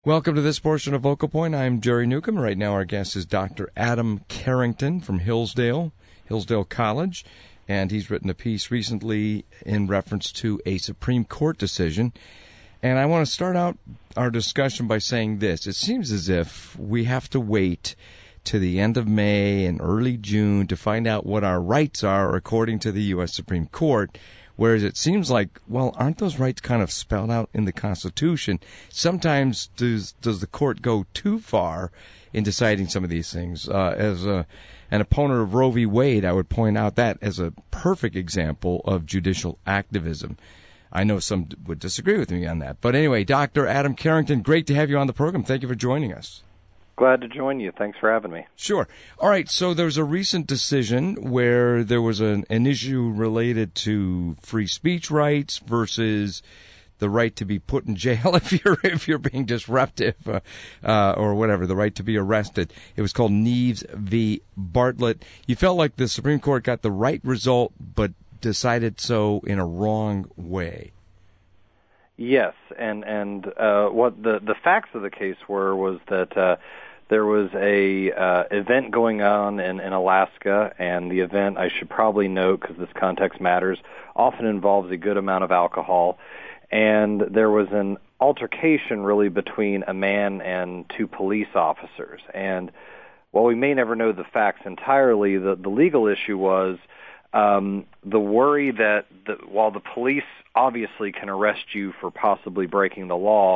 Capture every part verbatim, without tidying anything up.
Welcome to this portion of Vocal Point. I'm Jerry Newcomb. Right now our guest is Doctor Adam Carrington from Hillsdale, Hillsdale College, and he's written a piece recently in reference to a Supreme Court decision. And I want to start out our discussion by saying this. It seems as if we have to wait to the end of May and early June to find out what our rights are according to the U S Supreme Court. Whereas it seems like, well, aren't those rights kind of spelled out in the Constitution? Sometimes does does the court go too far in deciding some of these things? Uh, as a, an opponent of Roe v. Wade, I would point out that as a perfect example of judicial activism. I know some would disagree with me on that. But anyway, Doctor Adam Carrington, great to have you on the program. Thank you for joining us. Glad to join you. Thanks for having me. Sure. All right, so there's a recent decision where there was an, an issue related to free speech rights versus the right to be put in jail if you're if you're being disruptive uh, uh, or whatever, the right to be arrested. It was called Neves v. Bartlett. You felt like the Supreme Court got the right result but decided so in a wrong way. Yes, and and uh, what the the facts of the case were was that uh, there was a uh, event going on in, in Alaska, and the event, I should probably note because this context matters, often involves a good amount of alcohol, and there was an altercation really between a man and two police officers. And while we may never know the facts entirely, the, the legal issue was um, the worry that the, while the police obviously can arrest you for possibly breaking the law,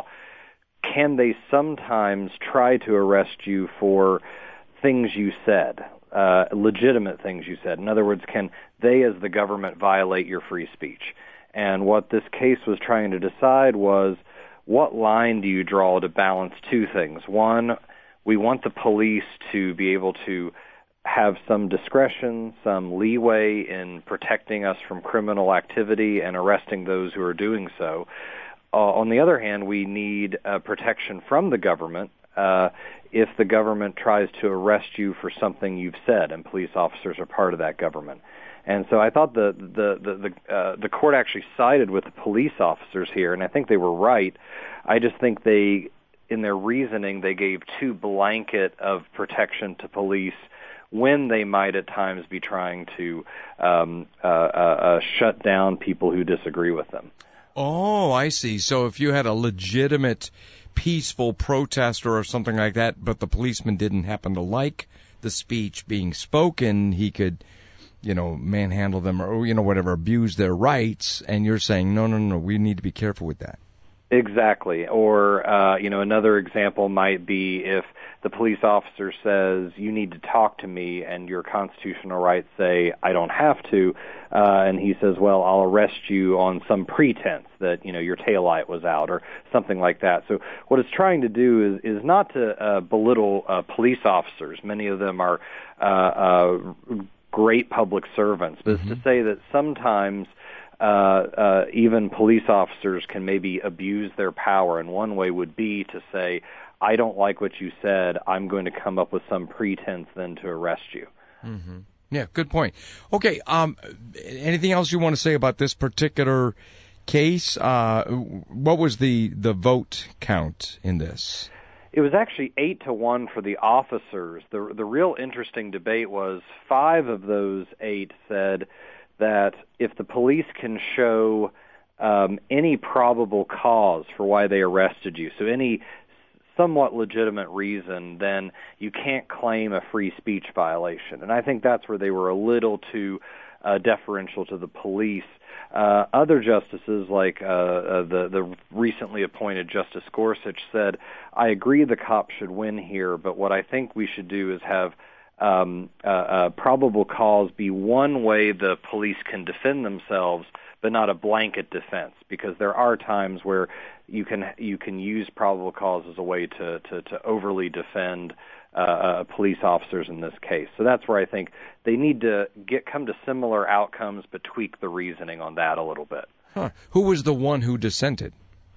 can they sometimes try to arrest you for things you said, uh, legitimate things you said? In other words, can they as the government violate your free speech? And what this case was trying to decide was, what line do you draw to balance two things? One, we want the police to be able to have some discretion, some leeway in protecting us from criminal activity and arresting those who are doing so. Uh, on the other hand, we need uh, protection from the government uh, if the government tries to arrest you for something you've said, and police officers are part of that government. And so I thought the the the the, uh, the court actually sided with the police officers here, and I think they were right. I just think they, in their reasoning, they gave too blanket of protection to police when they might at times be trying to um, uh, uh, uh, shut down people who disagree with them. Oh, I see. So if you had a legitimate, peaceful protester or something like that, but the policeman didn't happen to like the speech being spoken, he could, you know, manhandle them or, you know, whatever, abuse their rights. And you're saying, no, no, no, we need to be careful with that. Exactly. Or, uh, you know, another example might be if the police officer says, you need to talk to me, and your constitutional rights say, I don't have to, uh, and he says, well, I'll arrest you on some pretense that, you know, your taillight was out or something like that. So what it's trying to do is, is not to uh, belittle uh, police officers. Many of them are uh, uh, great public servants, but mm-hmm. it's to say that sometimes Uh, uh, even police officers can maybe abuse their power, and one way would be to say, I don't like what you said, I'm going to come up with some pretense then to arrest you. Mm-hmm. Yeah, good point. Okay, um, anything else you want to say about this particular case? Uh, what was the, the vote count in this? It was actually eight to one for the officers. The, the real interesting debate was five of those eight said that if the police can show um, any probable cause for why they arrested you, so any somewhat legitimate reason, then you can't claim a free speech violation. And I think that's where they were a little too uh, deferential to the police. Uh, other justices, like uh, uh, the, the recently appointed Justice Gorsuch, said, I agree the cops should win here, but what I think we should do is have Um, uh, uh, probable cause be one way the police can defend themselves, but not a blanket defense, because there are times where you can you can use probable cause as a way to to, to overly defend uh, uh, police officers in this case. So that's where I think they need to get come to similar outcomes, but tweak the reasoning on that a little bit. Huh. Who was the one who dissented?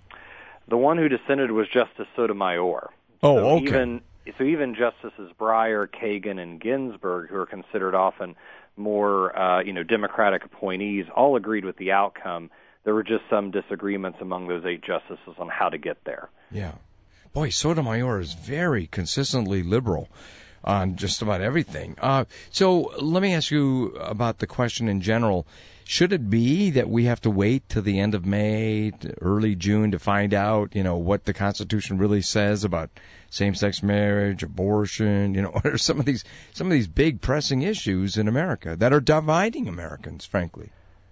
The one who dissented was Justice Sotomayor. Oh, so okay. Even, So even Justices Breyer, Kagan, and Ginsburg, who are considered often more, uh, you know, Democratic appointees, all agreed with the outcome. There were just some disagreements among those eight justices on how to get there. Yeah. Boy, Sotomayor is very consistently liberal on just about everything. Uh, so let me ask you about the question in general. Should it be that we have to wait till the end of May, early June to find out, you know, what the Constitution really says about same-sex marriage, abortion, you know, what are some of these some of these big pressing issues in America that are dividing Americans, frankly?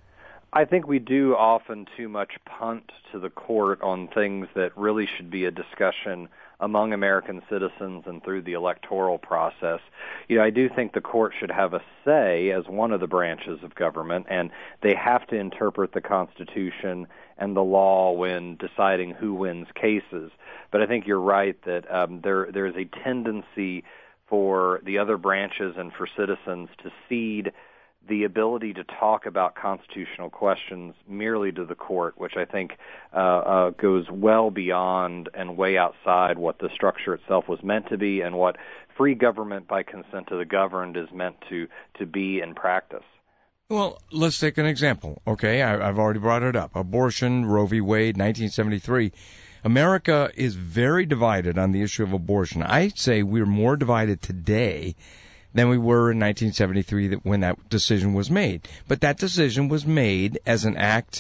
I think we do often too much punt to the court on things that really should be a discussion among American citizens and through the electoral process. You know, I do think the court should have a say as one of the branches of government, and they have to interpret the Constitution and the law when deciding who wins cases. But I think you're right that um, there there is a tendency for the other branches and for citizens to cede the ability to talk about constitutional questions merely to the court, which I think uh, uh, goes well beyond and way outside what the structure itself was meant to be and what free government by consent of the governed is meant to, to be in practice. Well, let's take an example. Okay, I, I've already brought it up. Abortion, Roe v. Wade, nineteen seventy-three. America is very divided on the issue of abortion. I'd say we're more divided today than we were in nineteen seventy-three when that decision was made. But that decision was made as an act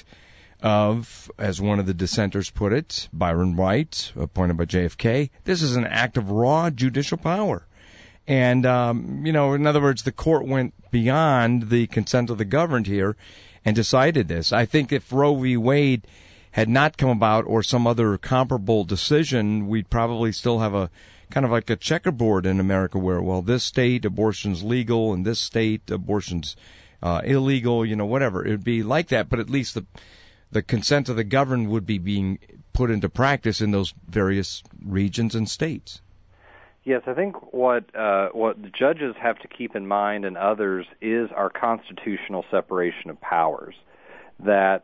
of, as one of the dissenters put it, Byron White, appointed by J F K, this is an act of raw judicial power. And, um, you know, in other words, the court went beyond the consent of the governed here and decided this. I think if Roe v. Wade had not come about or some other comparable decision, we'd probably still have a kind of like a checkerboard in America where, well, this state abortion's legal and this state abortion's uh, illegal, you know, whatever. It would be like that, but at least the the consent of the governed would be being put into practice in those various regions and states. Yes, I think what uh, what the judges have to keep in mind and others is our constitutional separation of powers. That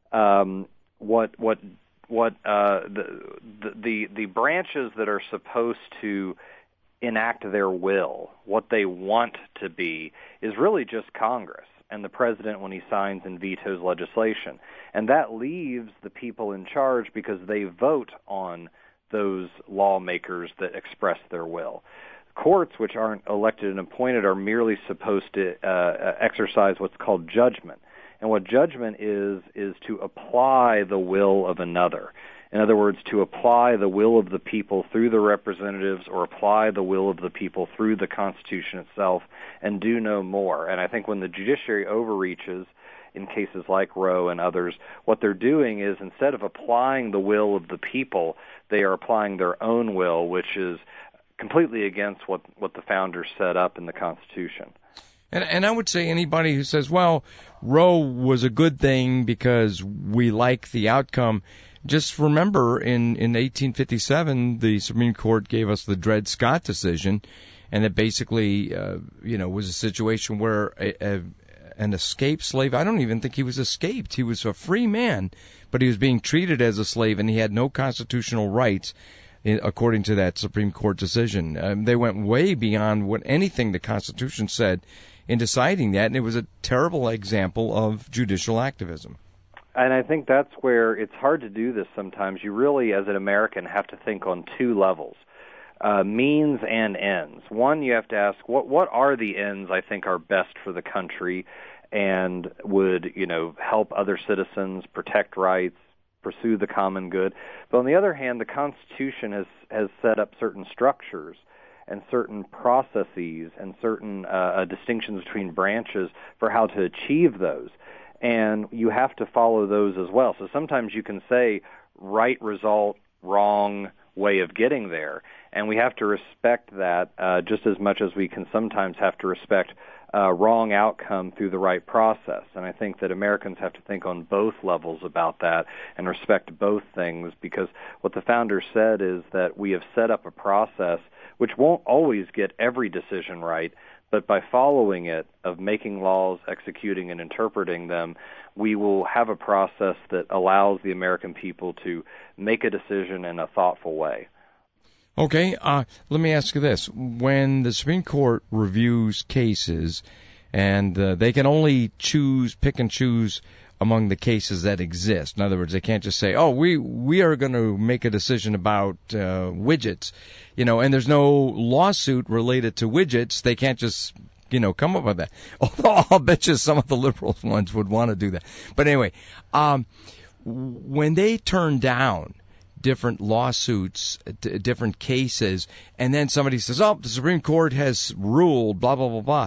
um, what what what uh, the, the the branches that are supposed to enact their will, what they want to be, is really just Congress and the president when he signs and vetoes legislation. And that leaves the people in charge because they vote on those lawmakers that express their will. Courts, which aren't elected and appointed, are merely supposed to uh, exercise what's called judgment. And what judgment is, is to apply the will of another. In other words, to apply the will of the people through the representatives or apply the will of the people through the Constitution itself and do no more. And I think when the judiciary overreaches in cases like Roe and others, what they're doing is instead of applying the will of the people, they are applying their own will, which is completely against what, what the founders set up in the Constitution. And, and I would say anybody who says, well, Roe was a good thing because we like the outcome, just remember in, in eighteen fifty-seven, the Supreme Court gave us the Dred Scott decision, and it basically, uh, you know, was a situation where a, a, an escaped slave, I don't even think he was escaped. He was a free man, but he was being treated as a slave, and he had no constitutional rights, in, according to that Supreme Court decision. Um, they went way beyond what anything the Constitution said in deciding that, and it was a terrible example of judicial activism. And I think that's where it's hard to do this sometimes. You really, as an American, have to think on two levels, uh, means and ends. One, you have to ask, what what are the ends I think are best for the country and would, you know, help other citizens, protect rights, pursue the common good. But on the other hand, the Constitution has, has set up certain structures and certain processes and certain uh, distinctions between branches for how to achieve those. And you have to follow those as well. So sometimes you can say right result, wrong way of getting there. And we have to respect that uh, just as much as we can sometimes have to respect uh, wrong outcome through the right process. And I think that Americans have to think on both levels about that and respect both things, because what the founders said is that we have set up a process which won't always get every decision right, but by following it, of making laws, executing and interpreting them, we will have a process that allows the American people to make a decision in a thoughtful way. Okay, uh, let me ask you this. When the Supreme Court reviews cases, and uh, they can only choose, pick and choose among the cases that exist. In other words, they can't just say, oh, we, we are going to make a decision about uh, widgets, you know, and there's no lawsuit related to widgets. They can't just, you know, come up with that. Although I'll bet you some of the liberal ones would want to do that. But anyway, um, when they turn down different lawsuits, d- different cases, and then somebody says, oh, the Supreme Court has ruled, blah, blah, blah, blah,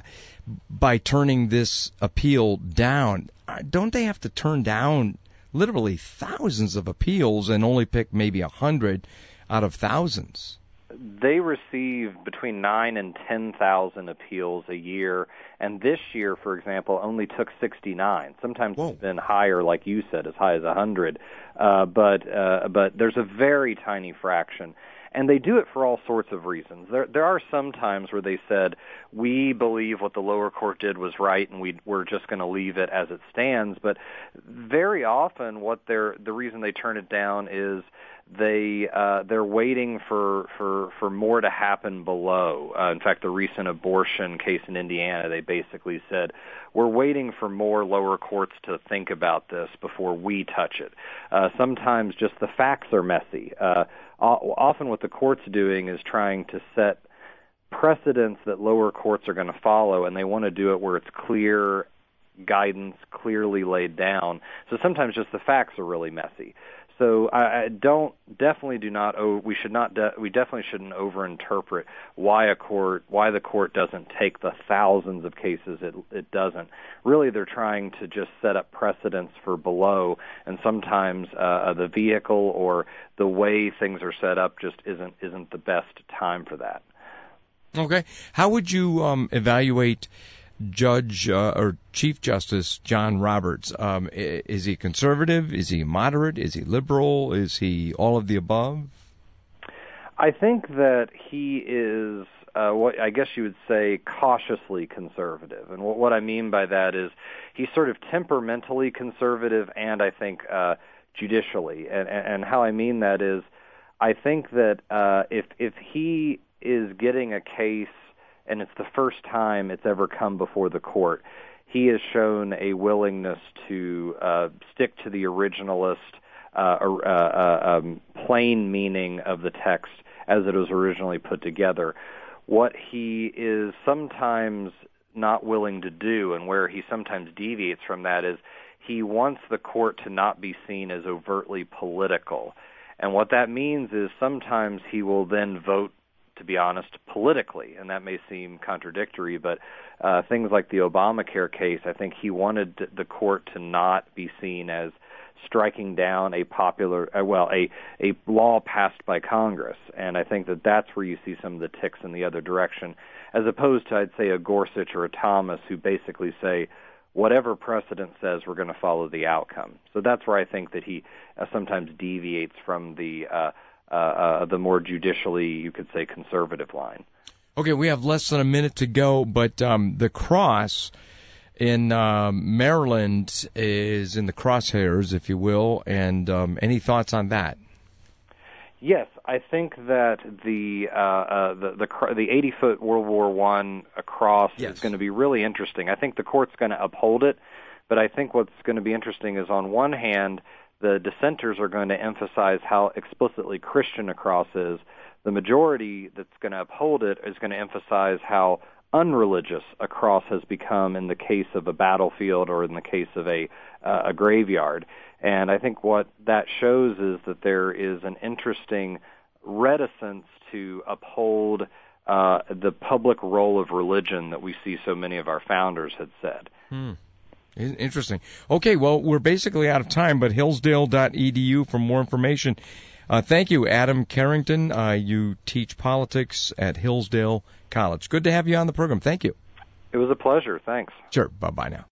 by turning this appeal down, don't they have to turn down literally thousands of appeals and only pick maybe a hundred out of thousands? They receive between nine and ten thousand appeals a year, and this year, for example, only took sixty-nine. Sometimes Whoa. It's been higher, like you said, as high as a hundred. Uh, but uh, but there's a very tiny fraction, and they do it for all sorts of reasons. There there are some times where they said we believe what the lower court did was right, and we we're just going to leave it as it stands. But very often, what they're the reason they turn it down is they uh, they're waiting for, for, for more to happen below. Uh, in fact, the recent abortion case in Indiana, they basically said, we're waiting for more lower courts to think about this before we touch it. Uh, sometimes just the facts are messy. Uh, often what the court's doing is trying to set precedents that lower courts are going to follow, and they want to do it where it's clear guidance, clearly laid down. So sometimes just the facts are really messy. So I, I don't definitely do not. Oh, we should not. De- we definitely shouldn't overinterpret why a court, why the court doesn't take the thousands of cases it it doesn't. Really, they're trying to just set up precedents for below, and sometimes uh, the vehicle or the way things are set up just isn't isn't the best time for that. Okay, how would you um, evaluate Judge uh, or Chief Justice John Roberts? Um, is he conservative? Is he moderate? Is he liberal? Is he all of the above? I think that he is uh, what I guess you would say cautiously conservative. And what, what I mean by that is he's sort of temperamentally conservative and I think uh, judicially. And, and how I mean that is I think that uh, if if he is getting a case and it's the first time it's ever come before the court, he has shown a willingness to uh, stick to the originalist, uh, uh, uh, um, plain meaning of the text as it was originally put together. What he is sometimes not willing to do, and where he sometimes deviates from that, is he wants the court to not be seen as overtly political. And what that means is sometimes he will then vote, to be honest, politically, and that may seem contradictory, but uh, things like the Obamacare case, I think he wanted the court to not be seen as striking down a popular, uh, well, a, a law passed by Congress, and I think that that's where you see some of the ticks in the other direction, as opposed to, I'd say, a Gorsuch or a Thomas who basically say, whatever precedent says, we're going to follow the outcome. So that's where I think that he uh, sometimes deviates from the uh, Uh, uh, the more judicially, you could say, conservative line. Okay, we have less than a minute to go, but um, the cross in uh, Maryland is in the crosshairs, if you will, and um, any thoughts on that? Yes, I think that the uh, uh, the the, the eighty-foot World War One cross yes. is going to be really interesting. I think the court's going to uphold it, but I think what's going to be interesting is, on one hand, the dissenters are going to emphasize how explicitly Christian a cross is. The majority that's going to uphold it is going to emphasize how unreligious a cross has become in the case of a battlefield or in the case of a uh, a graveyard. And I think what that shows is that there is an interesting reticence to uphold uh, the public role of religion that we see so many of our founders had said. Hmm. Interesting. Okay, well, we're basically out of time, but hillsdale dot e d u for more information. Uh, thank you, Adam Carrington. Uh, you teach politics at Hillsdale College. Good to have you on the program. Thank you. It was a pleasure. Thanks. Sure. Bye-bye now.